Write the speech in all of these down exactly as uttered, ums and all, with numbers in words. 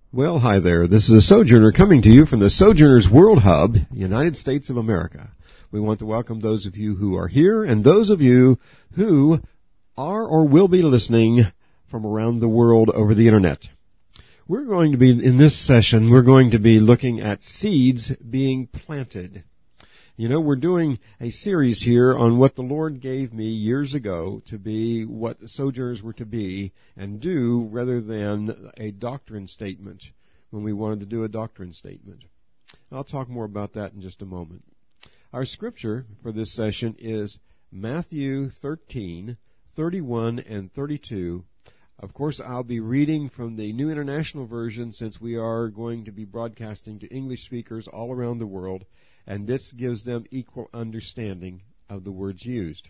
Well, hi there. This is a Sojourner coming to you from the Sojourners World Hub, United States of America. We want to welcome those of you who are here and those of you who are or will be listening from around the world over the Internet. We're going to be, in this session, we're going to be looking at seeds being planted. You know, we're doing a series here on what the Lord gave me years ago to be what the Sojourners were to be and do rather than a doctrine statement when we wanted to do a doctrine statement. I'll talk more about that in just a moment. Our scripture for this session is Matthew thirteen, thirty-one and thirty-two. Of course, I'll be reading from the New International Version since we are going to be broadcasting to English speakers all around the world, and this gives them equal understanding of the words used.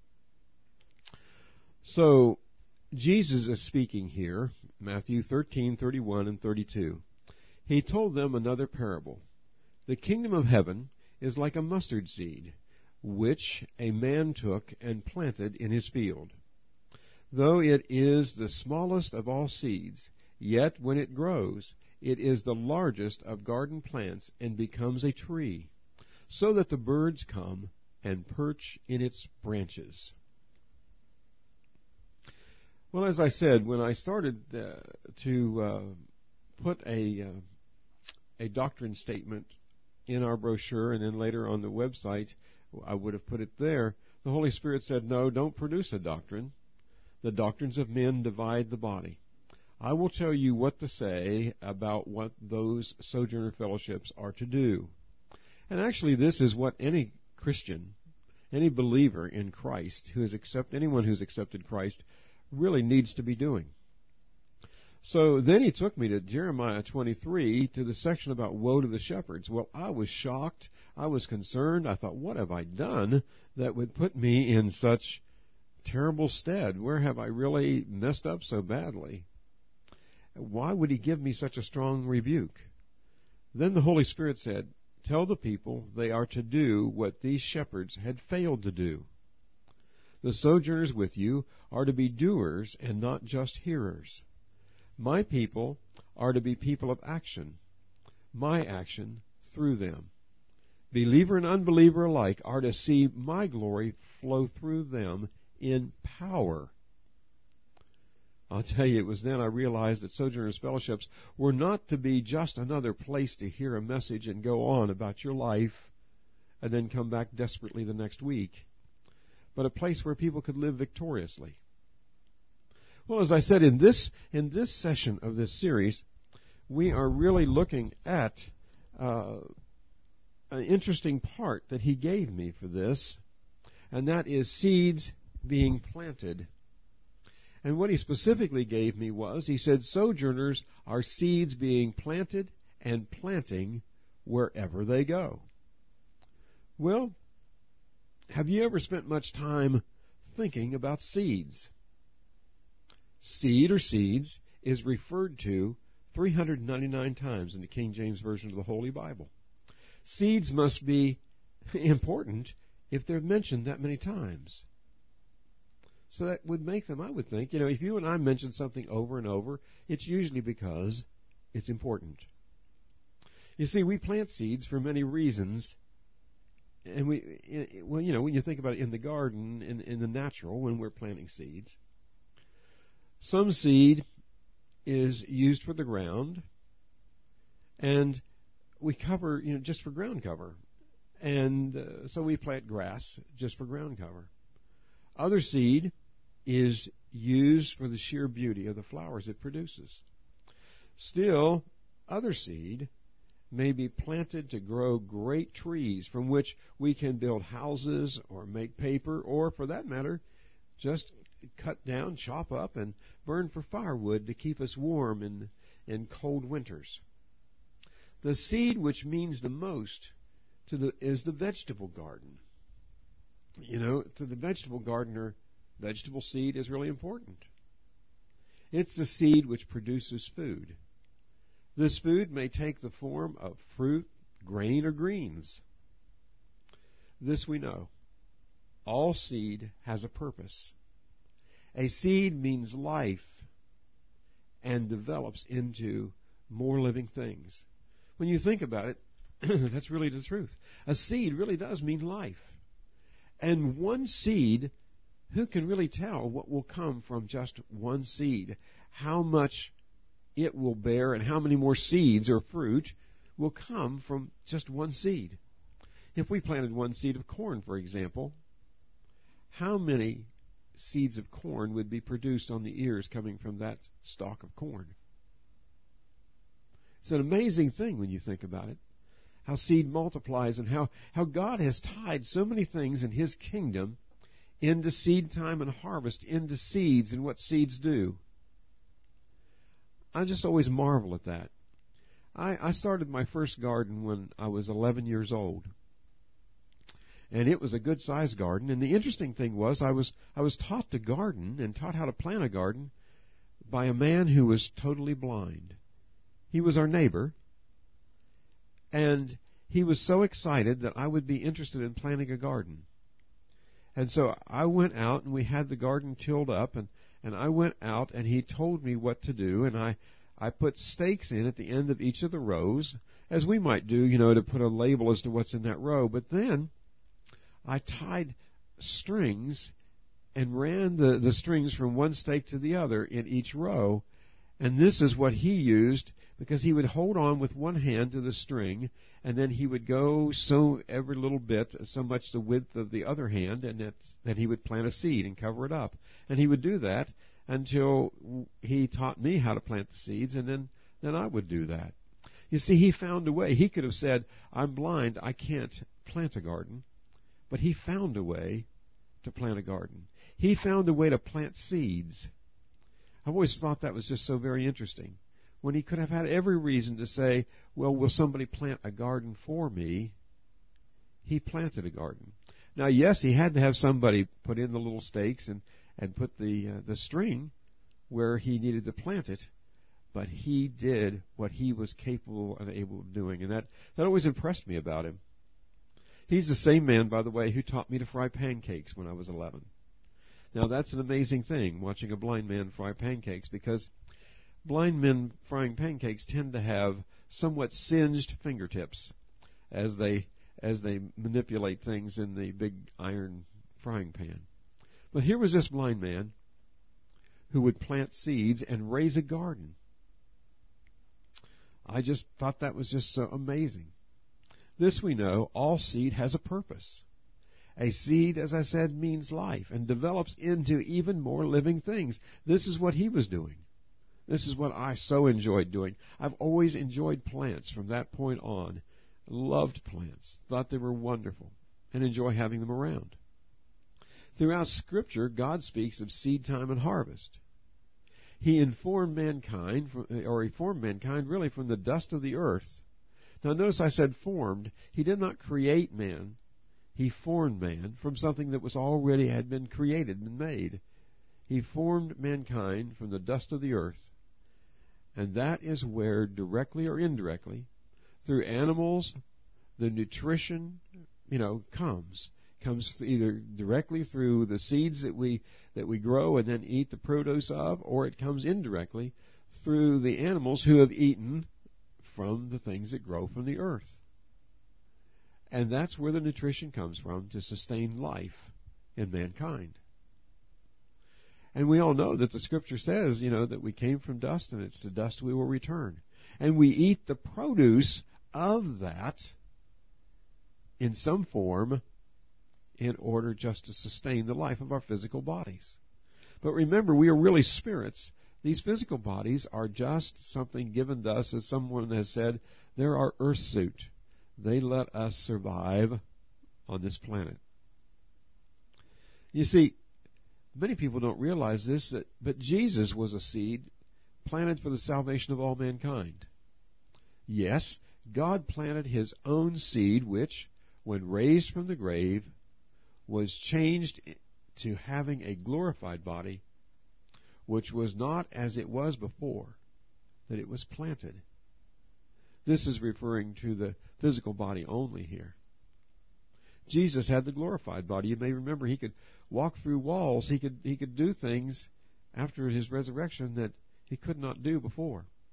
So, Jesus is speaking here, Matthew thirteen, thirty-one and thirty-two. He told them another parable. The kingdom of heaven is like a mustard seed, which a man took and planted in his field. Though it is the smallest of all seeds, yet when it grows, it is the largest of garden plants and becomes a tree, so that the birds come and perch in its branches. Well, as I said, when I started uh, to uh, put a uh, a doctrine statement in our brochure and then later on the website, I would have put it there, the Holy Spirit said, no, don't produce a doctrine. The doctrines of men divide the body. I will tell you what to say about what those Sojourner Fellowships are to do. And actually, this is what any Christian, any believer in Christ, who has accept, anyone who's accepted Christ, really needs to be doing. So then he took me to Jeremiah twenty-three, to the section about woe to the shepherds. Well, I was shocked. I was concerned. I thought, what have I done that would put me in such terrible stead? Where have I really messed up so badly? Why would he give me such a strong rebuke? Then the Holy Spirit said, tell the people they are to do what these shepherds had failed to do. The sojourners with you are to be doers and not just hearers. My people are to be people of action, my action through them. Believer and unbeliever alike are to see my glory flow through them in power. I'll tell you, it was then I realized that Sojourners Fellowships were not to be just another place to hear a message and go on about your life and then come back desperately the next week, but a place where people could live victoriously. Well, as I said, in this in this session of this series, we are really looking at uh, an interesting part that he gave me for this, and that is seeds being planted. And what he specifically gave me was, he said, sojourners are seeds being planted and planting wherever they go. Well, have you ever spent much time thinking about seeds? Seed or seeds is referred to three hundred ninety-nine times in the King James Version of the Holy Bible. Seeds must be important if they're mentioned that many times. So that would make them, I would think, you know, if you and I mention something over and over, it's usually because it's important. You see, we plant seeds for many reasons. And we, well, you know, when you think about it in the garden, in, in the natural, when we're planting seeds, some seed is used for the ground, and we cover, you know, just for ground cover. And uh, so we plant grass just for ground cover. Other seed is used for the sheer beauty of the flowers it produces. Still, other seed may be planted to grow great trees from which we can build houses or make paper, or for that matter, just cut down, chop up, and burn for firewood to keep us warm in, in cold winters. The seed which means the most to the is the vegetable garden. You know, to the vegetable gardener, vegetable seed is really important. It's the seed which produces food. This food may take the form of fruit, grain, or greens. This we know. All seed has a purpose. A seed means life and develops into more living things. When you think about it, that's really the truth. A seed really does mean life. And one seed, who can really tell what will come from just one seed? How much it will bear and how many more seeds or fruit will come from just one seed? If we planted one seed of corn, for example, how many seeds of corn would be produced on the ears coming from that stalk of corn? It's an amazing thing when you think about it, how seed multiplies and how, how God has tied so many things in His kingdom into seed time and harvest, into seeds and what seeds do. I just always marvel at that. I, I started my first garden when I was eleven years old. And it was a good-sized garden. And the interesting thing was I was I was taught to garden and taught how to plant a garden by a man who was totally blind. He was our neighbor. And he was so excited that I would be interested in planting a garden. And so I went out and we had the garden tilled up, and, and I went out and he told me what to do, and I, I put stakes in at the end of each of the rows, as we might do, you know, to put a label as to what's in that row. But then I tied strings and ran the, the strings from one stake to the other in each row. And this is what he used, because he would hold on with one hand to the string, and then he would go so every little bit, so much the width of the other hand, and that, then he would plant a seed and cover it up. And he would do that until he taught me how to plant the seeds, and then, then I would do that. You see, he found a way. He could have said, I'm blind, I can't plant a garden. But he found a way to plant a garden. He found a way to plant seeds. I've always thought that was just so very interesting. When he could have had every reason to say, well, will somebody plant a garden for me? He planted a garden. Now, yes, he had to have somebody put in the little stakes and, and put the, uh, the string where he needed to plant it, but he did what he was capable and able of doing, and that, that always impressed me about him. He's the same man, by the way, who taught me to fry pancakes when I was eleven. Now, that's an amazing thing, watching a blind man fry pancakes, because blind men frying pancakes tend to have somewhat singed fingertips as they as they manipulate things in the big iron frying pan. But here was this blind man who would plant seeds and raise a garden. I just thought that was just so amazing. This we know, all seed has a purpose. A seed, as I said, means life and develops into even more living things. This is what he was doing. This is what I so enjoyed doing. I've always enjoyed plants from that point on. Loved plants. Thought they were wonderful. And enjoy having them around. Throughout Scripture, God speaks of seed time and harvest. He informed mankind, or he formed mankind really from the dust of the earth. Now notice I said formed. He did not create man. He formed man from something that was already had been created and made. He formed mankind from the dust of the earth. And that is where, directly or indirectly, through animals, the nutrition, you know, comes. Comes either directly through the seeds that we that we grow and then eat the produce of, or it comes indirectly through the animals who have eaten from the things that grow from the earth. And that's where the nutrition comes from to sustain life in mankind. And we all know that the Scripture says, you know, that we came from dust and it's to dust we will return. And we eat the produce of that in some form in order just to sustain the life of our physical bodies. But remember, we are really spirits. These physical bodies are just something given to us, as someone has said, they're our earth suit. They let us survive on this planet. You see, many people don't realize this, that, but Jesus was a seed planted for the salvation of all mankind. Yes, God planted His own seed, which, when raised from the grave, was changed to having a glorified body, which was not as it was before, that it was planted. This is referring to the physical body only here. Jesus had the glorified body. You may remember he could walk through walls. He could he could do things after his resurrection that he could not do before.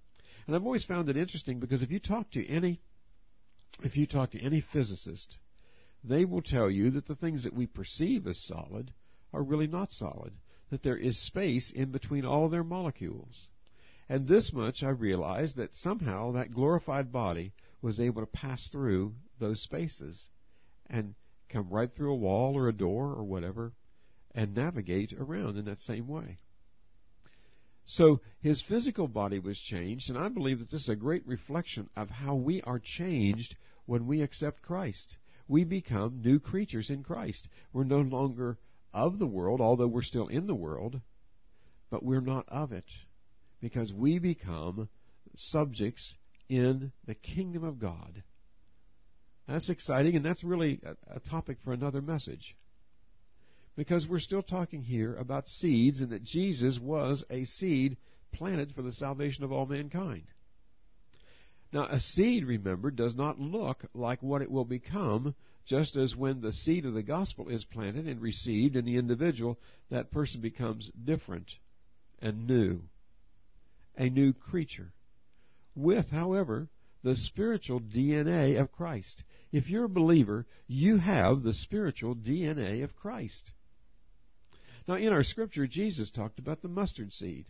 And I've always found it interesting because if you talk to any, if you talk to any physicist, they will tell you that the things that we perceive as solid are really not solid, that there is space in between all their molecules. And this much I realized, that somehow that glorified body was able to pass through those spaces and come right through a wall or a door or whatever and navigate around in that same way. So his physical body was changed, and I believe that this is a great reflection of how we are changed when we accept Christ. We become new creatures in Christ. We're no longer of the world, although we're still in the world, but we're not of it, because we become subjects in the kingdom of God. That's exciting, and that's really a, a topic for another message, because we're still talking here about seeds, and that Jesus was a seed planted for the salvation of all mankind. Now, a seed, remember, does not look like what it will become, just as when the seed of the gospel is planted and received in the individual, that person becomes different and new, a new creature, with, however, the spiritual D N A of Christ. If you're a believer, you have the spiritual D N A of Christ. Now, in our scripture, Jesus talked about the mustard seed.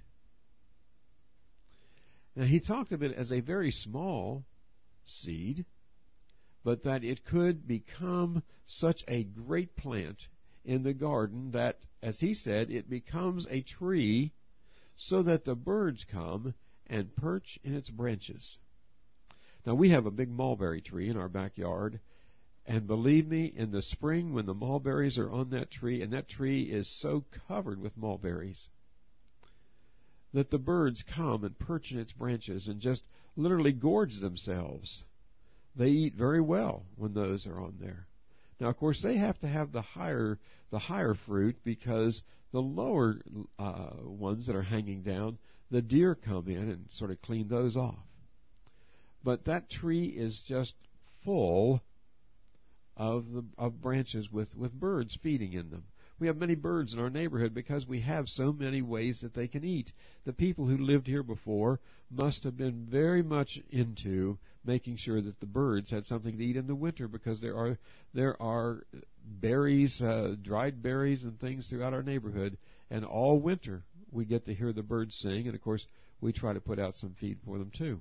Now, he talked of it as a very small seed, but that it could become such a great plant in the garden that, as he said, it becomes a tree so that the birds come and perch in its branches. Now, we have a big mulberry tree in our backyard, and believe me, in the spring when the mulberries are on that tree, and that tree is so covered with mulberries, that the birds come and perch in its branches and just literally gorge themselves. They eat very well when those are on there. Now, of course, they have to have the higher the higher fruit, because the lower uh, ones that are hanging down, the deer come in and sort of clean those off. But that tree is just full of the of branches with, with birds feeding in them. We have many birds in our neighborhood because we have so many ways that they can eat. The people who lived here before must have been very much into making sure that the birds had something to eat in the winter, because there are there are berries, uh, dried berries and things throughout our neighborhood, and all winter we get to hear the birds sing, and of course we try to put out some feed for them too.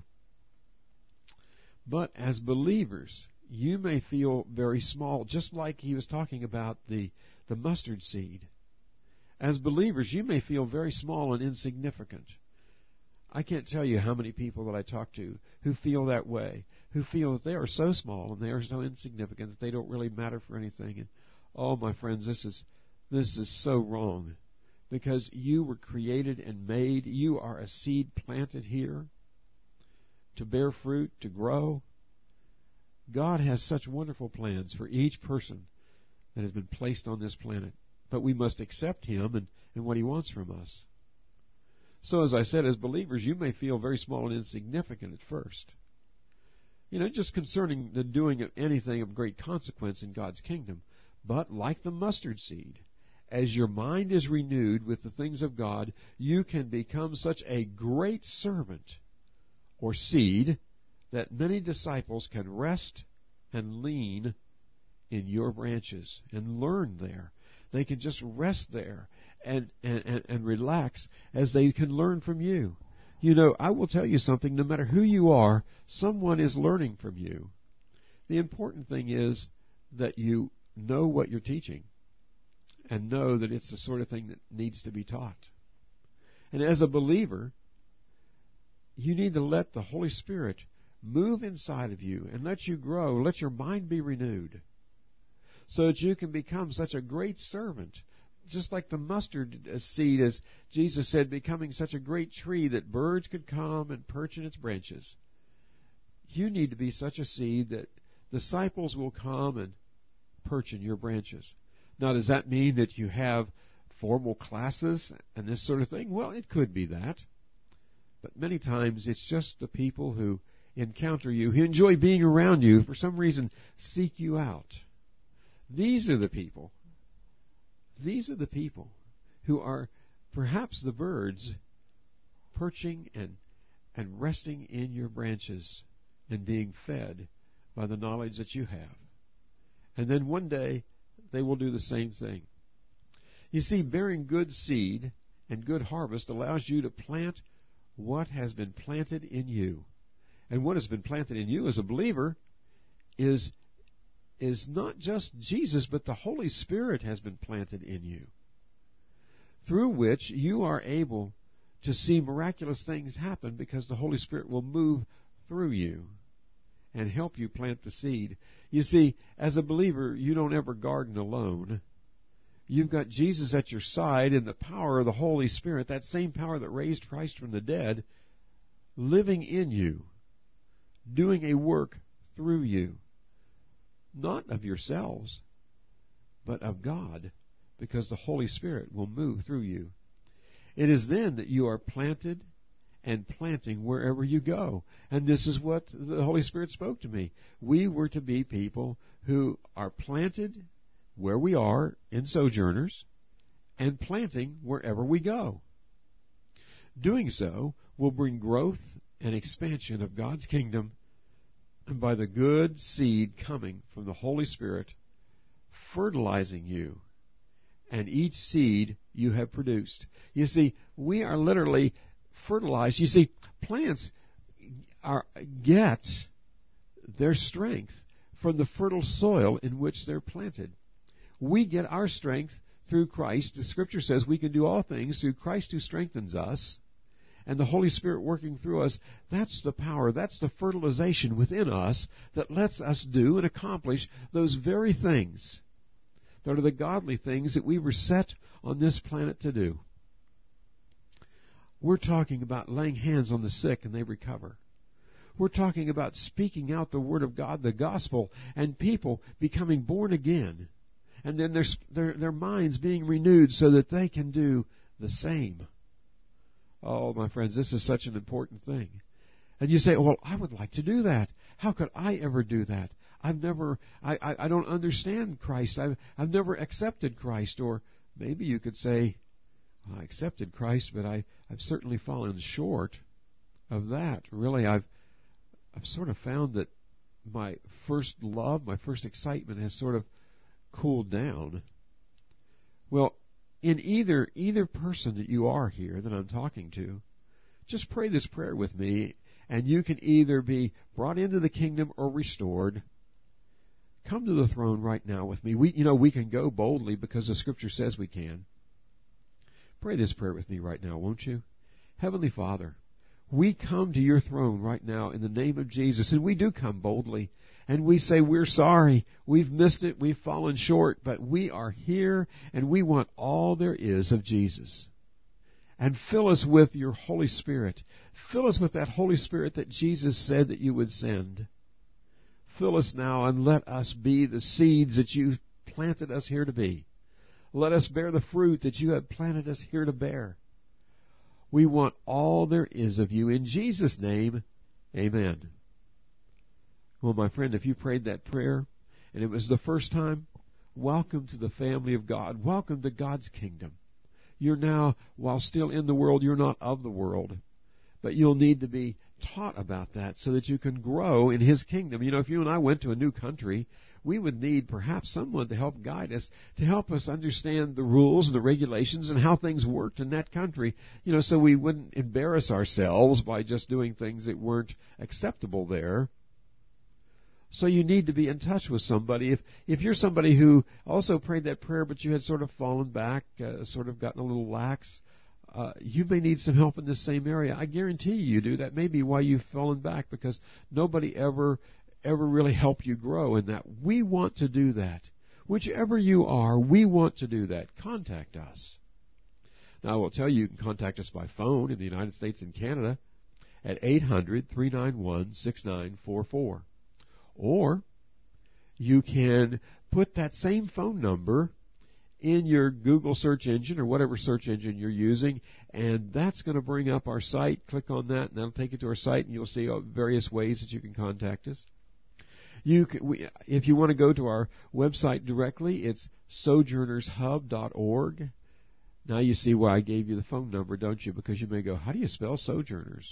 But as believers, you may feel very small, just like he was talking about the, the mustard seed. As believers, you may feel very small and insignificant. I can't tell you how many people that I talk to who feel that way, who feel that they are so small and they are so insignificant that they don't really matter for anything. And oh, my friends, this is this is so wrong, because you were created and made. You are a seed planted here to bear fruit, to grow. God has such wonderful plans for each person that has been placed on this planet. But we must accept Him and, and what He wants from us. So, as I said, as believers, you may feel very small and insignificant at first. You know, just concerning the doing of anything of great consequence in God's kingdom. But, like the mustard seed, as your mind is renewed with the things of God, you can become such a great servant or seed that many disciples can rest and lean in your branches and learn there. They can just rest there and, and, and, and relax as they can learn from you. You know, I will tell you something, no matter who you are, someone is learning from you. The important thing is that you know what you're teaching and know that it's the sort of thing that needs to be taught. And as a believer, you need to let the Holy Spirit move inside of you and let you grow, let your mind be renewed, so that you can become such a great servant, just like the mustard seed, as Jesus said, becoming such a great tree that birds could come and perch in its branches. You need to be such a seed that disciples will come and perch in your branches. Now, does that mean that you have formal classes and this sort of thing? Well, it could be that. But many times it's just the people who encounter you, who enjoy being around you, for some reason seek you out. These are the people. These are the people who are perhaps the birds perching and and resting in your branches and being fed by the knowledge that you have. And then one day they will do the same thing. You see, bearing good seed and good harvest allows you to plant what has been planted in you. And what has been planted in you as a believer is, is not just Jesus, but the Holy Spirit has been planted in you, through which you are able to see miraculous things happen because the Holy Spirit will move through you and help you plant the seed. You see, as a believer, you don't ever garden alone. You've got Jesus at your side and the power of the Holy Spirit, that same power that raised Christ from the dead, living in you, doing a work through you, not of yourselves, but of God, because the Holy Spirit will move through you. It is then that you are planted and planting wherever you go. And this is what the Holy Spirit spoke to me. We were to be people who are planted where we are in Sojourners and planting wherever we go. Doing so will bring growth and expansion of God's kingdom by the good seed coming from the Holy Spirit, fertilizing you and each seed you have produced. You see, we are literally fertilized. You see, plants are, get their strength from the fertile soil in which they're planted. We get our strength through Christ. The Scripture says we can do all things through Christ who strengthens us, and the Holy Spirit working through us. That's the power, that's the fertilization within us that lets us do and accomplish those very things that are the godly things that we were set on this planet to do. We're talking about laying hands on the sick and they recover. We're talking about speaking out the Word of God, the gospel, and people becoming born again, and then their, their, their minds being renewed so that they can do the same. Oh, my friends, this is such an important thing. And you say, well, I would like to do that. How could I ever do that? I've never, I, I, I don't understand Christ. I've, I've never accepted Christ. Or maybe you could say, I accepted Christ, but I, I've certainly fallen short of that. Really, I've, I've sort of found that my first love, my first excitement has sort of cooled down. Well, in either either person that you are here that I'm talking to, just pray this prayer with me, and you can either be brought into the kingdom or restored. Come to the throne right now with me. We, you know, we can go boldly because the Scripture says we can. Pray this prayer with me right now, won't you? Heavenly Father, we come to your throne right now in the name of Jesus, and we do come boldly. And we say, we're sorry, we've missed it, we've fallen short, but we are here, and we want all there is of Jesus. And fill us with your Holy Spirit. Fill us with that Holy Spirit that Jesus said that you would send. Fill us now, and let us be the seeds that you planted us here to be. Let us bear the fruit that you have planted us here to bear. We want all there is of you. In Jesus' name, amen. Well, my friend, if you prayed that prayer, and it was the first time, welcome to the family of God. Welcome to God's kingdom. You're now, while still in the world, you're not of the world. But you'll need to be taught about that so that you can grow in His kingdom. You know, if you and I went to a new country, we would need perhaps someone to help guide us, to help us understand the rules and the regulations and how things worked in that country, you know, so we wouldn't embarrass ourselves by just doing things that weren't acceptable there. So you need to be in touch with somebody. If if you're somebody who also prayed that prayer, but you had sort of fallen back, uh, sort of gotten a little lax, uh, you may need some help in this same area. I guarantee you, you do. That may be why you've fallen back, because nobody ever ever really helped you grow in that. We want to do that. Whichever you are, we want to do that. Contact us. Now, I will tell you, you can contact us by phone in the United States and Canada at eight hundred, three nine one, six nine four four. Or you can put that same phone number in your Google search engine or whatever search engine you're using, and that's going to bring up our site. Click on that, and that'll take you to our site, and you'll see various ways that you can contact us. You can, we, if you want to go to our website directly, it's sojourners hub dot org. Now you see why I gave you the phone number, don't you? Because you may go, how do you spell Sojourners?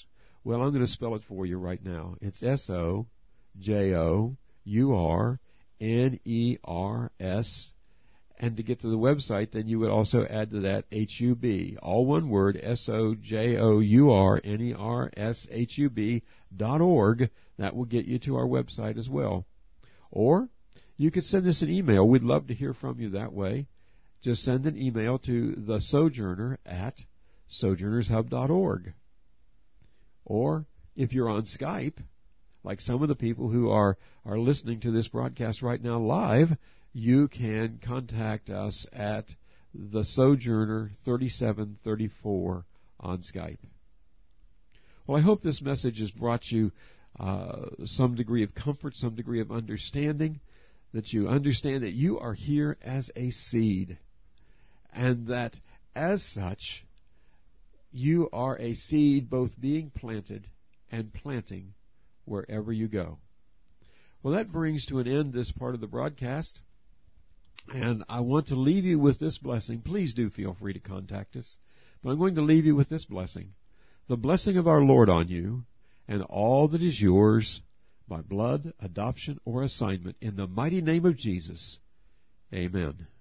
Well, I'm going to spell it for you right now. It's S O J O U R N E R S. And to get to the website, then you would also add to that H U B. All one word, S O J O U R N E R S H U B dot org. That will get you to our website as well. Or you could send us an email. We'd love to hear from you that way. Just send an email to the Sojourner at sojourners hub dot org. Or if you're on Skype, like some of the people who are, are listening to this broadcast right now live, you can contact us at the Sojourner thirty-seven thirty-four on Skype. Well, I hope this message has brought you uh, some degree of comfort, some degree of understanding, that you understand that you are here as a seed, and that as such, you are a seed both being planted and planting wherever you go. Well, that brings to an end this part of the broadcast. And I want to leave you with this blessing. Please do feel free to contact us. But I'm going to leave you with this blessing. The blessing of our Lord on you and all that is yours by blood, adoption, or assignment in the mighty name of Jesus. Amen.